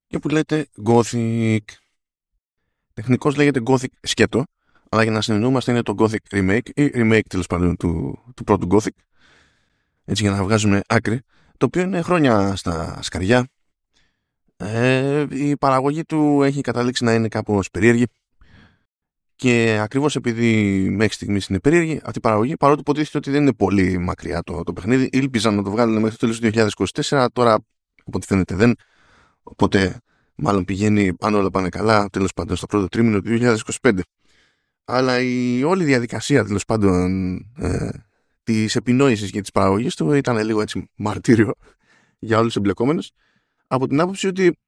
και που λέτε Gothic. Τεχνικώς λέγεται Gothic σκέτο, αλλά για να συνεννοούμαστε είναι το Gothic remake ή remake τέλος πάντων του πρώτου Gothic, έτσι για να βγάζουμε άκρη, το οποίο είναι χρόνια στα σκαριά. Η παραγωγή του έχει καταλήξει να είναι κάπως περίεργη και ακριβώς επειδή μέχρι στιγμής είναι περίεργη αυτή η παραγωγή, παρότι υποτίθεται ότι δεν είναι πολύ μακριά το παιχνίδι, ήλπιζαν να το βγάλουν μέχρι το τέλος του 2024, τώρα από ό,τι φαίνεται δεν, οπότε μάλλον πηγαίνει, αν όλα πάνε καλά, τέλος πάντων στο πρώτο τρίμηνο του 2025. Αλλά η όλη διαδικασία τέλος πάντων της επινόησης και της παραγωγής του ήταν λίγο έτσι μαρτύριο για όλους τους εμπλεκόμενους, από την άποψη ότι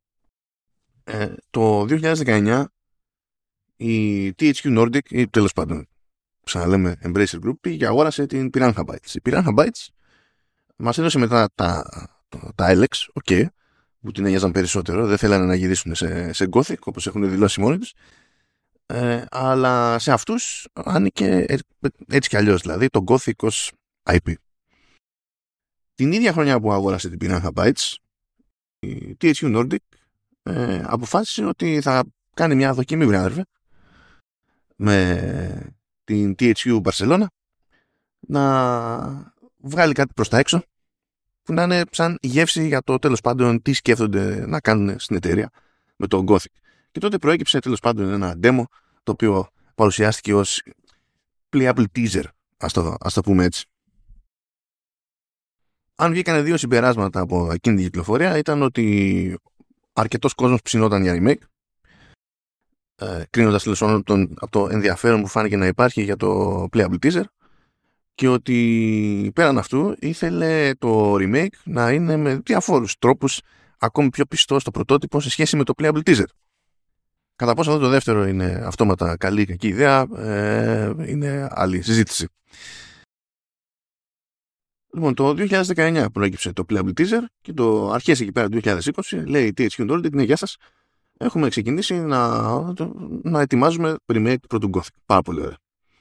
το 2019 η THQ Nordic, ή τέλος πάντων ξαναλέμε Embracer Group, πήγε αγόρασε την Piranha Bytes. Η Piranha Bytes μας έδωσε μετά τα Elex, ok, που την ένοιαζαν περισσότερο, δεν θέλανε να γυρίσουν σε Gothic όπως έχουν δηλώσει μόνοι τους, αλλά σε αυτούς άνοικε έτσι κι αλλιώς, δηλαδή το Gothic ως IP. Την ίδια χρονιά που αγόρασε την Piranha Bytes, η THQ Nordic αποφάσισε ότι θα κάνει μια δοκιμή, βράδερφε, με την THQ Barcelona να βγάλει κάτι προς τα έξω που να είναι σαν γεύση για το τέλος πάντων τι σκέφτονται να κάνουν στην εταιρεία με το Gothic. Και τότε προέκυψε τέλος πάντων ένα demo το οποίο παρουσιάστηκε ως playable teaser, ας το πούμε έτσι. Αν βγήκανε δύο συμπεράσματα από εκείνη την κυκλοφορία, ήταν ότι αρκετός κόσμος ψινόταν για remake, κρίνοντας τέλος από το ενδιαφέρον που φάνηκε να υπάρχει για το playable teaser, και ότι πέραν αυτού ήθελε το remake να είναι με διαφόρους τρόπους ακόμη πιο πιστό στο πρωτότυπο σε σχέση με το playable teaser. Κατά πόσο αυτό το δεύτερο είναι αυτόματα καλή ή κακή ιδέα, είναι άλλη συζήτηση. Λοιπόν, το 2019 προέκυψε το playable teaser και το αρχές εκεί πέρα του 2020 λέει η THQ Nordic, ναι, γεια σας, έχουμε ξεκινήσει να ετοιμάζουμε remake του πρώτου Gothic. Πάρα πολύ ωραία.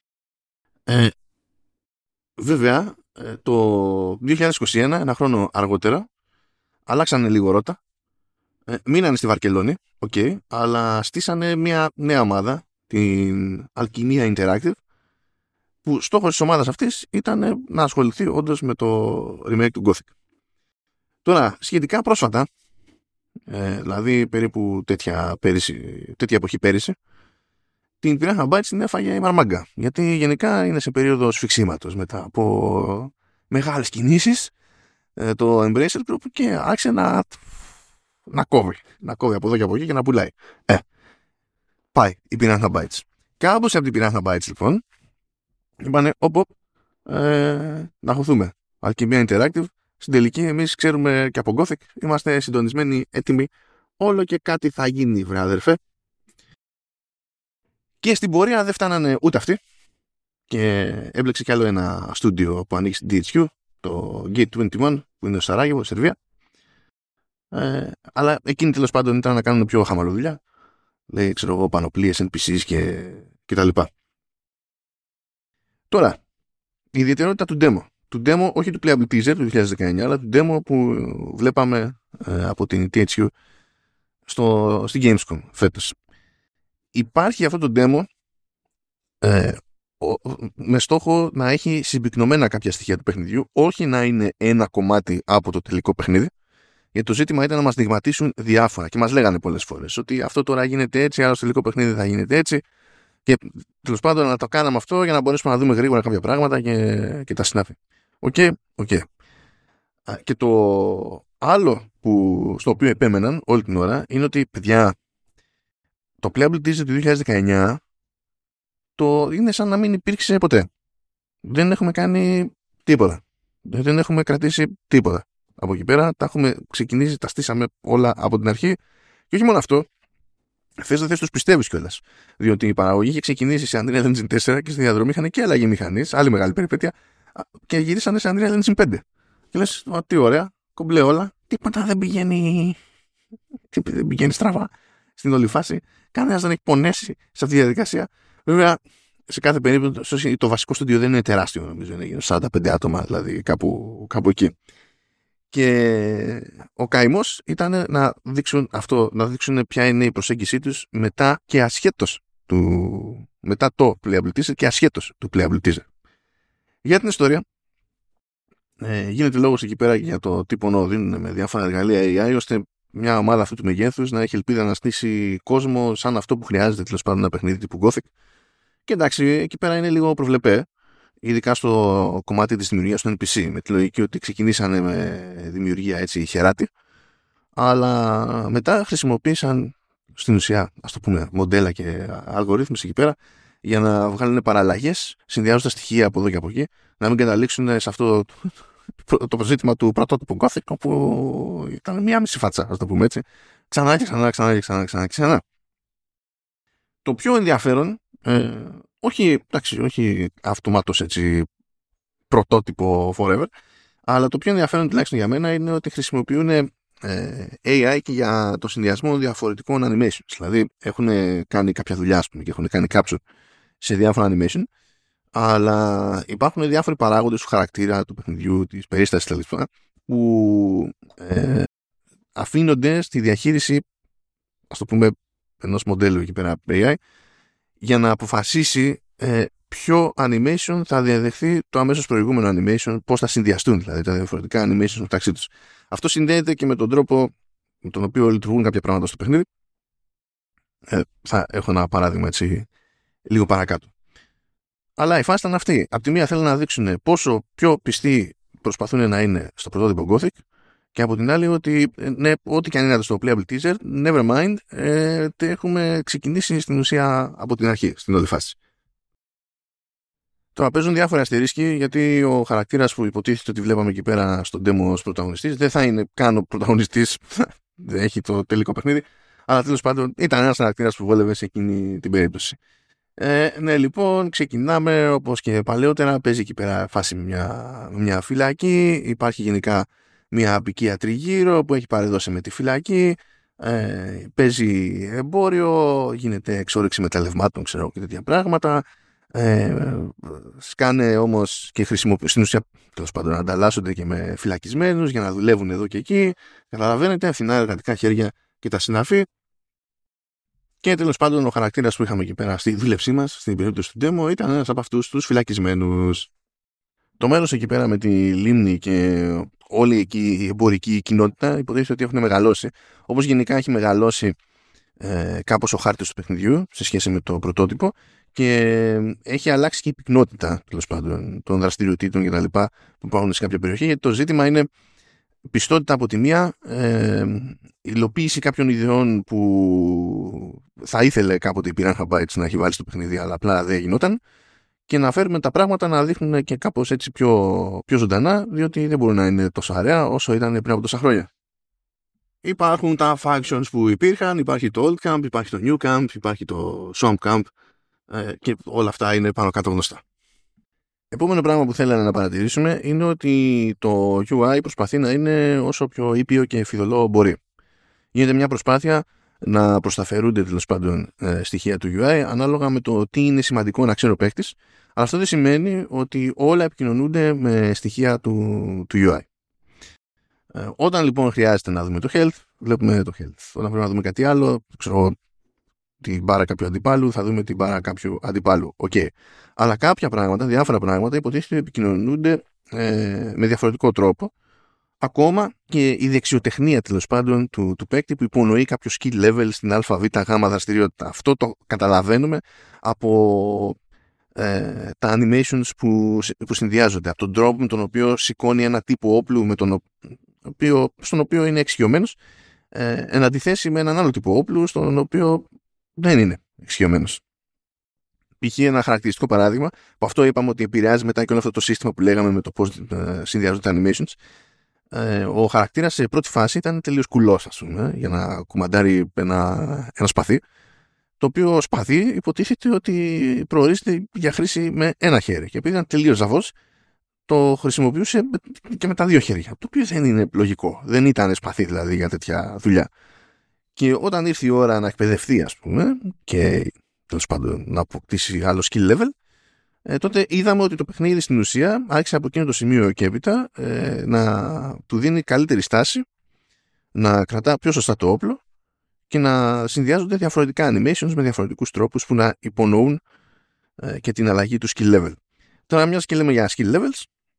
Βέβαια, το 2021, ένα χρόνο αργότερα, αλλάξανε λίγο ρότα, μείνανε στη Βαρκελόνη, okay, αλλά στήσανε μια νέα ομάδα, την Alchemia Interactive, που στόχος της ομάδας αυτής ήταν να ασχοληθεί όντως με το remake του Gothic. Τώρα, σχετικά πρόσφατα, δηλαδή περίπου τέτοια εποχή πέρυσι, την Piranha Bytes την έφαγε η μαρμάγκα, γιατί γενικά είναι σε περίοδο σφιξίματος μετά από μεγάλες κινήσεις το Embracer Group και άρχισε να κόβει από εδώ και από εκεί και να πουλάει. Πάει η Piranha Bytes. Κάπως από την Piranha Bytes λοιπόν είπανε να χωθούμε. Alchemia Interactive, στην τελική εμείς ξέρουμε και από Gothic, είμαστε συντονισμένοι, έτοιμοι, όλο και κάτι θα γίνει, βρε αδερφέ. Και στην πορεία δεν φτάνανε ούτε αυτοί και έμπλεξε κι άλλο ένα στούντιο που ανοίξει στην DHQ, το Gate 21, που είναι στο Σαράγεβο, Σερβία. Αλλά εκείνοι τέλος πάντων ήταν να κάνουν πιο χαμαλό δουλειά. Λέει, ξέρω εγώ, πανοπλίες, NPCs και τα λοιπά. Τώρα, η ιδιαιτερότητα του demo. Του demo, όχι του playable teaser του 2019, αλλά του demo που βλέπαμε από την THQ στη Gamescom φέτος. Υπάρχει αυτό το demo με στόχο να έχει συμπυκνωμένα κάποια στοιχεία του παιχνιδιού, όχι να είναι ένα κομμάτι από το τελικό παιχνίδι. Γιατί το ζήτημα ήταν να μας δειγματίσουν διάφορα και μας λέγανε πολλές φορές ότι αυτό τώρα γίνεται έτσι, άλλο στο τελικό παιχνίδι θα γίνεται έτσι, και τέλος πάντων να το κάναμε αυτό για να μπορέσουμε να δούμε γρήγορα κάποια πράγματα και τα συνάφη. Οκ. Και το άλλο στο οποίο επέμεναν όλη την ώρα είναι ότι, παιδιά, το playable teaser του 2019 είναι σαν να μην υπήρξε ποτέ. Δεν έχουμε κάνει τίποτα. Δεν έχουμε κρατήσει τίποτα. Από εκεί πέρα τα έχουμε ξεκινήσει, τα στήσαμε όλα από την αρχή. Και όχι μόνο αυτό, θες δεν θες τους πιστεύεις κιόλας. Διότι η παραγωγή είχε ξεκινήσει σε Unreal Engine 4 και στη διαδρομή είχαν και αλλαγή μηχανής, άλλη μεγάλη περιπέτεια, και γυρίσανε σε Unreal Engine 5. Και λες, τι ωραία, κομπλέ όλα, τίποτα δεν πηγαίνει στραβά στην όλη φάση. Κανένας δεν έχει πονέσει σε αυτή τη διαδικασία. Βέβαια, σε κάθε περίπτωση το βασικό στούντιο δεν είναι τεράστιο, νομίζω, είναι 45 άτομα, δηλαδή κάπου εκεί. Και ο καημός ήταν να δείξουν αυτό, να δείξουν ποια είναι η προσέγγιση τους μετά και ασχέτως μετά το playable teaser και ασχέτως του playable teaser. Για την ιστορία, γίνεται λόγος εκεί πέρα για το τι πονό δίνουν με διάφορα εργαλεία AI, ώστε μια ομάδα αυτού του μεγέθους να έχει ελπίδα να στήσει κόσμο σαν αυτό που χρειάζεται, τέλος πάντων, ένα παιχνίδι τύπου Gothic. Και εντάξει, εκεί πέρα είναι λίγο προβλεπέ, ειδικά στο κομμάτι της δημιουργίας του NPC, με τη λογική ότι ξεκινήσανε με δημιουργία έτσι χεράτη, αλλά μετά χρησιμοποίησαν στην ουσία, ας το πούμε, μοντέλα και αλγορίθμους εκεί πέρα για να βγάλουν παραλλαγές, συνδυάζοντας στοιχεία από εδώ και από εκεί, να μην καταλήξουν σε αυτό το ζήτημα του πρωτότυπου Gothic, όπου ήταν μία μισή φάτσα, ας το πούμε έτσι. Ξανά και ξανά. Το πιο ενδιαφέρον, όχι αυτομάτως έτσι πρωτότυπο forever, αλλά το πιο ενδιαφέρον τουλάχιστον για μένα είναι ότι χρησιμοποιούν AI και για το συνδυασμό διαφορετικών animations. Δηλαδή έχουν κάνει κάποια δουλειά, ας πούμε, και έχουν κάνει capture σε διάφορα animation, αλλά υπάρχουν διάφοροι παράγοντες του χαρακτήρα του παιχνιδιού, της περίστασης δηλαδή, που αφήνονται στη διαχείριση, ας το πούμε, ενός μοντέλου εκεί πέρα AI, για να αποφασίσει ποιο animation θα διαδεχθεί το αμέσως προηγούμενο animation, πώς θα συνδυαστούν δηλαδή τα διαφορετικά animations μεταξύ τους. Αυτό συνδέεται και με τον τρόπο με τον οποίο λειτουργούν κάποια πράγματα στο παιχνίδι. Θα έχω ένα παράδειγμα έτσι λίγο παρακάτω. Αλλά η φάση ήταν αυτή. Απ' τη μία θέλουν να δείξουν πόσο πιο πιστοί προσπαθούν να είναι στο πρωτότυπο Gothic, και από την άλλη ότι ναι, ό,τι και αν είναι στο playable teaser, never mind, έχουμε ξεκινήσει στην ουσία από την αρχή, στην όλη φάση. Τώρα παίζουν διάφορα αστερίσκοι, γιατί ο χαρακτήρας που υποτίθεται ότι βλέπαμε εκεί πέρα στον demo ως πρωταγωνιστής δεν θα είναι καν ο πρωταγωνιστής, δεν έχει το τελικό παιχνίδι, αλλά τέλος πάντων ήταν ένας χαρακτήρας που βόλευε σε εκείνη την περίπτωση. Ναι, λοιπόν, ξεκινάμε όπως και παλαιότερα. Παίζει εκεί πέρα φάση με μια φυλακή. Υπάρχει γενικά μια απικία τριγύρω που έχει παρεδώσει με τη φυλακή. Παίζει εμπόριο, γίνεται εξόρυξη μεταλλευμάτων, ξέρω, και τέτοια πράγματα. Σκάνε όμως και χρησιμοποιούν, στην ουσία, τέλος πάντων, να ανταλλάσσονται και με φυλακισμένους για να δουλεύουν εδώ και εκεί. Καταλαβαίνετε, φθηνά εργατικά χέρια και τα συναφή. Και τέλος πάντων, ο χαρακτήρας που είχαμε εκεί πέρα στη δούλευσή μας, στην περίπτωση του demo, ήταν ένας από αυτούς τους φυλακισμένους. Το μέρος εκεί πέρα με τη λίμνη και όλη εκεί η εμπορική κοινότητα υποτίθεται ότι έχουν μεγαλώσει. Όπως γενικά έχει μεγαλώσει κάπως ο χάρτης του παιχνιδιού σε σχέση με το πρωτότυπο, και έχει αλλάξει και η πυκνότητα, τέλος πάντων, των δραστηριοτήτων και τα λοιπά που υπάρχουν σε κάποια περιοχή. Γιατί το ζήτημα είναι πιστότητα από τη μία, υλοποίηση κάποιων ιδεών που θα ήθελε κάποτε η Piranha Bytes να έχει βάλει στο παιχνίδι, αλλά απλά δεν γινόταν, και να φέρουμε τα πράγματα να δείχνουν και κάπως έτσι πιο ζωντανά, διότι δεν μπορούν να είναι τόσο ωραία όσο ήταν πριν από τόσα χρόνια. Υπάρχουν τα factions που υπήρχαν, υπάρχει το Old Camp, υπάρχει το New Camp, υπάρχει το Swamp Camp, και όλα αυτά είναι πάνω κάτω γνωστά. Επόμενο πράγμα που θέλαμε να παρατηρήσουμε είναι ότι το UI προσπαθεί να είναι όσο πιο ήπιο και φιδωλό μπορεί. Γίνεται μια προσπάθεια να προσταφαιρούνται, τέλος πάντων, στοιχεία του UI ανάλογα με το τι είναι σημαντικό να ξέρει ο παίκτης, αλλά αυτό δεν σημαίνει ότι όλα επικοινωνούνται με στοιχεία του UI. Όταν λοιπόν χρειάζεται να δούμε το health, βλέπουμε το health. Όταν πρέπει να δούμε κάτι άλλο, ξέρω, την μπάρα κάποιου αντιπάλου, θα δούμε την μπάρα κάποιου αντιπάλου. Okay. Αλλά κάποια πράγματα, διάφορα πράγματα, υποτίθεται επικοινωνούνται με διαφορετικό τρόπο. Ακόμα και η δεξιοτεχνία, τέλος πάντων, του παίκτη που υπονοεί κάποιο skill level στην ΑΒΓ δραστηριότητα. Αυτό το καταλαβαίνουμε από τα animations που συνδυάζονται. Από τον τρόπο με τον οποίο σηκώνει ένα τύπο όπλου στον οποίο είναι εξοικειωμένος, εν αντιθέσει με έναν άλλο τύπο όπλου στον οποίο δεν είναι εξοικειωμένος. Π.χ. ένα χαρακτηριστικό παράδειγμα, που αυτό είπαμε ότι επηρεάζει μετά και όλο αυτό το σύστημα που λέγαμε με το πώς συνδυάζονται τα animations. Ο χαρακτήρας σε πρώτη φάση ήταν τελείως κουλός, ας πούμε, για να κουμαντάρει ένα σπαθί, το οποίο σπαθί υποτίθεται ότι προορίζεται για χρήση με ένα χέρι, και επειδή ήταν τελείως ζαβός, το χρησιμοποιούσε και με τα δύο χέρια, το οποίο δεν είναι λογικό, δεν ήταν σπαθί δηλαδή για τέτοια δουλειά. Και όταν ήρθε η ώρα να εκπαιδευτεί, ας πούμε, και τέλος πάντων να αποκτήσει άλλο skill level, τότε είδαμε ότι το παιχνίδι στην ουσία άρχισε από εκείνο το σημείο και έπειτα να του δίνει καλύτερη στάση, να κρατά πιο σωστά το όπλο και να συνδυάζονται διαφορετικά animations με διαφορετικούς τρόπους που να υπονοούν και την αλλαγή του skill level. Τώρα μιας και λέμε για skill levels,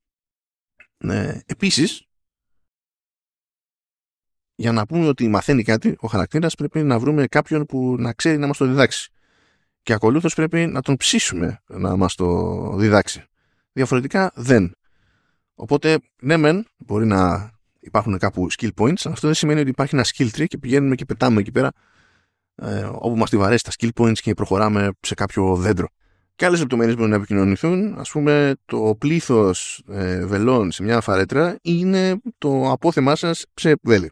επίσης για να πούμε ότι μαθαίνει κάτι ο χαρακτήρας πρέπει να βρούμε κάποιον που να ξέρει να μας το διδάξει και ακολούθως πρέπει να τον ψήσουμε να μας το διδάξει. Διαφορετικά δεν. Οπότε ναι μεν μπορεί να υπάρχουν κάπου skill points, αλλά αυτό δεν σημαίνει ότι υπάρχει ένα skill tree και πηγαίνουμε και πετάμε εκεί πέρα όπου μας τη βαρέσει τα skill points και προχωράμε σε κάποιο δέντρο. Και άλλες λεπτομέρειες μπορούν να επικοινωνηθούν. Ας πούμε, το πλήθος βελών σε μια φαρέτρα είναι το απόθεμά σας σε βέλη.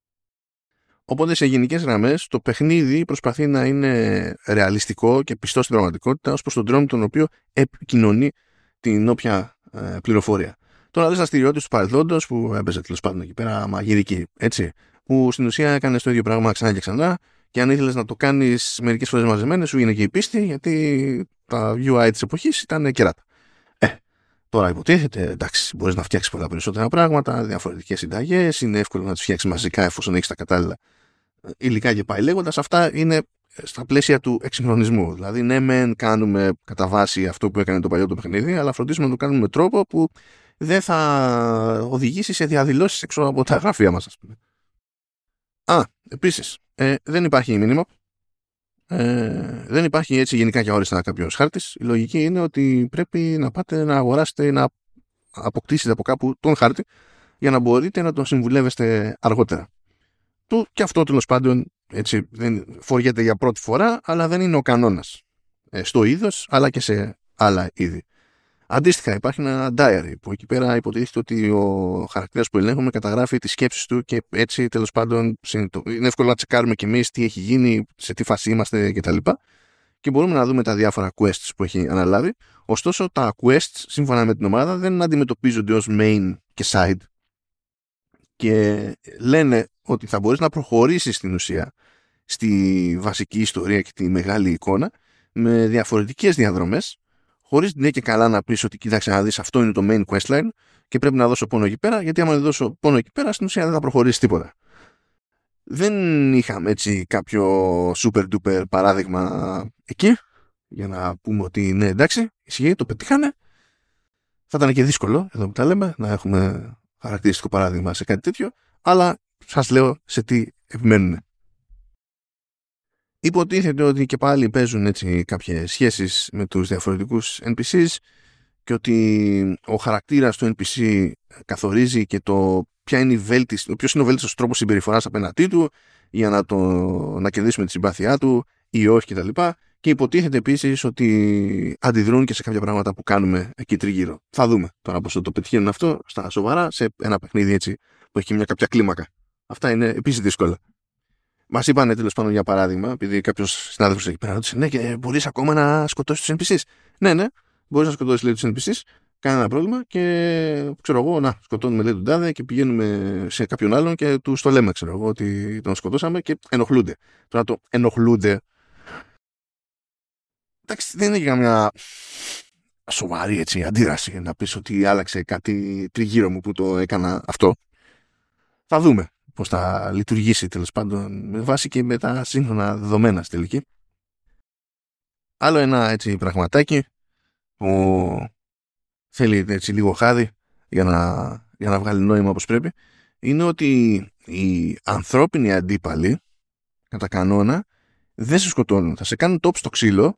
Οπότε σε γενικές γραμμές το παιχνίδι προσπαθεί να είναι ρεαλιστικό και πιστό στην πραγματικότητα ως προς τον τρόπο τον οποίο επικοινωνεί την όποια πληροφορία. Τώρα δες αστηριότητες του παρελθόντος που έπαιζε τέλος πάντων εκεί πέρα μαγειρική, έτσι, που στην ουσία έκανες το ίδιο πράγμα ξανά και ξανά και αν ήθελες να το κάνεις μερικές φορές μαζεμένες σου είναι και η πίστη γιατί τα UI της εποχής ήταν κεράτα. Τώρα υποτίθεται, εντάξει, μπορείς να φτιάξεις πολλά περισσότερα πράγματα, διαφορετικές συνταγές, είναι εύκολο να τις φτιάξεις μαζικά εφόσον έχεις τα κατάλληλα υλικά και πάει λέγοντας. Αυτά είναι στα πλαίσια του εξυγχρονισμού. Δηλαδή, ναι, μεν κάνουμε κατά βάση αυτό που έκανε το παλιό το παιχνίδι, αλλά φροντίζουμε να το κάνουμε με τρόπο που δεν θα οδηγήσει σε διαδηλώσεις έξω από τα γραφεία μας, ας πούμε. Επίσης, δεν υπάρχει minimap. Δεν υπάρχει έτσι γενικά και όριστα κάποιος χάρτης. Η λογική είναι ότι πρέπει να πάτε να αγοράσετε ή να αποκτήσετε από κάπου τον χάρτη για να μπορείτε να τον συμβουλεύεστε αργότερα. Και αυτό τέλος πάντων έτσι δεν φοριέται για πρώτη φορά, αλλά δεν είναι ο κανόνας στο είδος αλλά και σε άλλα είδη. Αντίστοιχα υπάρχει ένα diary που εκεί πέρα υποτίθεται ότι ο χαρακτήρας που ελέγχουμε καταγράφει τις σκέψεις του και έτσι τέλος πάντων είναι εύκολο να τσεκάρουμε κι εμείς τι έχει γίνει, σε τι φάση είμαστε κτλ. Και μπορούμε να δούμε τα διάφορα quests που έχει αναλάβει. Ωστόσο τα quests σύμφωνα με την ομάδα δεν αντιμετωπίζονται ως main και side και λένε ότι θα μπορείς να προχωρήσεις στην ουσία στη βασική ιστορία και τη μεγάλη εικόνα με διαφορετικές διαδρομές, χωρίς ναι και καλά να πεις ότι κοίταξε να δεις αυτό είναι το main questline και πρέπει να δώσω πόνο εκεί πέρα, γιατί άμα δεν δώσω πόνο εκεί πέρα στην ουσία δεν θα προχωρήσει τίποτα. Δεν είχαμε έτσι κάποιο super duper παράδειγμα εκεί για να πούμε ότι ναι εντάξει ισχύει, το πετύχανε. Θα ήταν και δύσκολο εδώ που τα λέμε να έχουμε χαρακτηριστικό παράδειγμα σε κάτι τέτοιο, αλλά σας λέω σε τι επιμένουν. Υποτίθεται ότι και πάλι παίζουν έτσι κάποιες σχέσεις με τους διαφορετικούς NPCs και ότι ο χαρακτήρας του NPC καθορίζει και το ποιος είναι ο βέλτιστος τρόπος συμπεριφοράς απέναντί του για να κερδίσουμε τη συμπάθειά του ή όχι κτλ. Και υποτίθεται επίσης ότι αντιδρούν και σε κάποια πράγματα που κάνουμε εκεί τριγύρω. Θα δούμε τώρα πώς θα το πετυχαίνουν αυτό στα σοβαρά σε ένα παιχνίδι έτσι που έχει μια κάποια κλίμακα. Αυτά είναι επίσης δύσκολα. Μας είπανε τέλος πάντων για παράδειγμα, επειδή κάποιος συνάδελφος εκεί πέρα ρώτησε, ναι, και μπορείς ακόμα να σκοτώσεις τους NPCs. Ναι, μπορείς να σκοτώσεις λέει τους NPCs, κανένα πρόβλημα και ξέρω εγώ, να σκοτώνουμε λέει τον τάδε και πηγαίνουμε σε κάποιον άλλον και τους το λέμε, ξέρω εγώ, ότι τον σκοτώσαμε και ενοχλούνται. Τώρα το ενοχλούνται. Εντάξει, δεν είναι καμιά σοβαρή έτσι αντίδραση να πεις ότι άλλαξε κάτι τριγύρω μου που το έκανα αυτό. Θα δούμε πώς θα λειτουργήσει τέλος πάντων με βάση και με τα σύγχρονα δεδομένα στη τελική. Άλλο ένα έτσι πραγματάκι που θέλει έτσι λίγο χάδι για να βγάλει νόημα όπως πρέπει είναι ότι οι ανθρώπινοι αντίπαλοι κατά κανόνα δεν σε σκοτώνουν. Θα σε κάνουν τόπ στο ξύλο,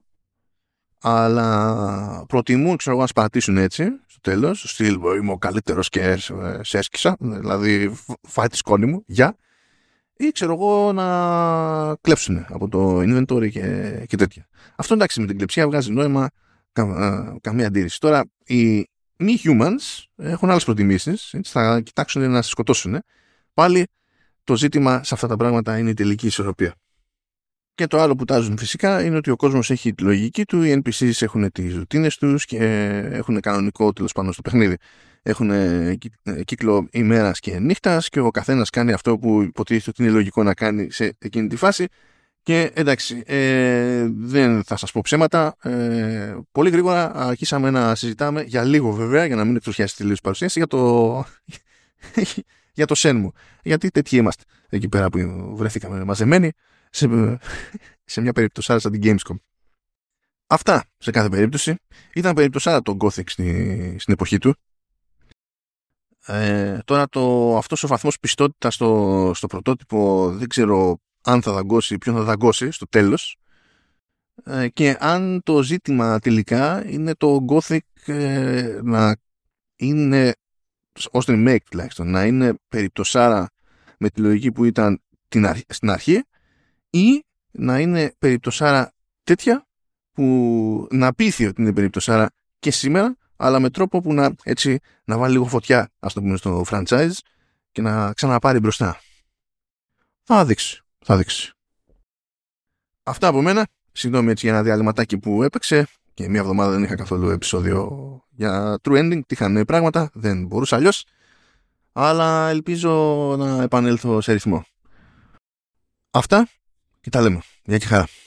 αλλά προτιμούν ξέρω εγώ να σπαρατήσουν έτσι στο τέλος, στο στυλ είμαι ο καλύτερος και σε έσκησα, δηλαδή φάει τη σκόνη μου, γεια, ή ξέρω εγώ να κλέψουν από το inventory και τέτοια. Αυτό εντάξει με την κλεψία βγάζει νόημα, καμία αντίρρηση. Τώρα οι μη humans έχουν άλλες προτιμήσεις, έτσι, θα κοιτάξουν να σε σκοτώσουν. Πάλι το ζήτημα σε αυτά τα πράγματα είναι η τελική ισορροπία. Και το άλλο που τάζουν φυσικά είναι ότι ο κόσμος έχει τη λογική του, οι NPCs έχουν τις ρουτίνες τους και έχουν κανονικό τέλος πάνω στο παιχνίδι. Έχουν κύκλο ημέρας και νύχτας και ο καθένας κάνει αυτό που υποτίθεται ότι είναι λογικό να κάνει σε εκείνη τη φάση Και εντάξει, δεν θα σας πω ψέματα. Πολύ γρήγορα αρχίσαμε να συζητάμε, για λίγο βέβαια, για να μην εκτροχιάσει τελείως η παρουσίαση, για το Shenmue. Γιατί τέτοιοι είμαστε εκεί πέρα που βρεθήκαμε μαζεμένοι σε μια περίπτωση σαν την Gamescom. Αυτά σε κάθε περίπτωση. Ήταν περίπτωση το Gothic στην εποχή του. Τώρα αυτός ο βαθμός πιστότητας στο πρωτότυπο δεν ξέρω αν θα δαγκώσει, ποιον θα δαγκώσει στο τέλος, και αν το ζήτημα τελικά είναι το Gothic να είναι, ως remake τουλάχιστον, να είναι περιπτωσάρα με τη λογική που ήταν στην αρχή, ή να είναι περιπτωσάρα τέτοια που να πείθει ότι είναι περιπτωσάρα και σήμερα, αλλά με τρόπο που να βάλει λίγο φωτιά, ας το πούμε, στο franchise και να ξαναπάρει μπροστά. Θα δείξει. Αυτά από μένα. Συγγνώμη έτσι για ένα διαλυματάκι που έπαιξε και μία εβδομάδα δεν είχα καθόλου επεισόδιο για True Ending. Τύχανε πράγματα, δεν μπορούσα αλλιώς. Αλλά ελπίζω να επανέλθω σε ρυθμό. Αυτά και τα λέμε. Γεια και χαρά.